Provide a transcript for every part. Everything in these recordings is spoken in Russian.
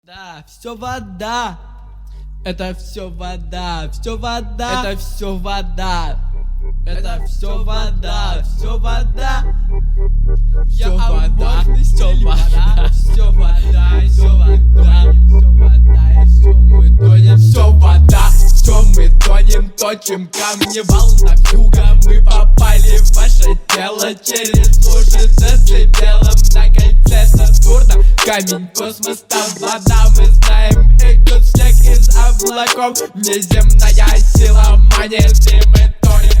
Да, все вода. Это все вода, все вода. Это все вода. Это все вода, все вода. Все вода, все вода, все вода, все вода, все вода, и все мы тонем, все вода, все мы тонем, точим камни, волна юга, мы попали в ваше тело через уши децибелом на кольце Сатурна, камень, космос, там вода, мы знаем, их тут снег из облаков, неземная сила монеты, мы тонем,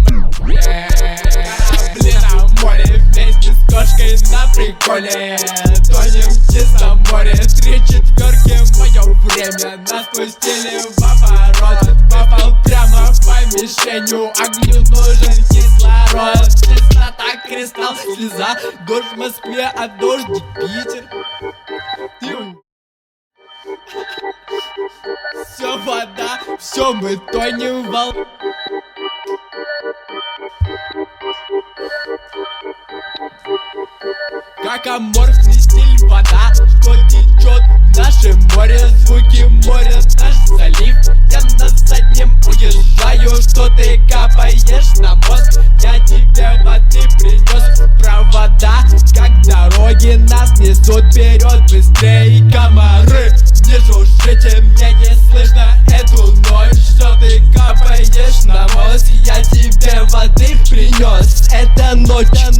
корабли на море вместе с кошкой на приколе. Тонем в чистом море, 3/4 мое время. Нас пустили в оборот. Попал прямо по мишенью, огню нужен кислород. Чистота, кристалл, слеза, дождь в Москве, а дождик Питер. Все вода, все мы тонем в волне. Как аморфный стиль вода, что течет в нашем море. Звуки моря, наш залив. Я на заднем уезжаю, что ты капаешь на мозг. Я тебе воды принес, провода, как дороги нас несут вперед. Быстрее комары, не жужжите, мне не слышно эту ночь. Что ты капаешь на мозг, я тебе воды принес. Это ночь.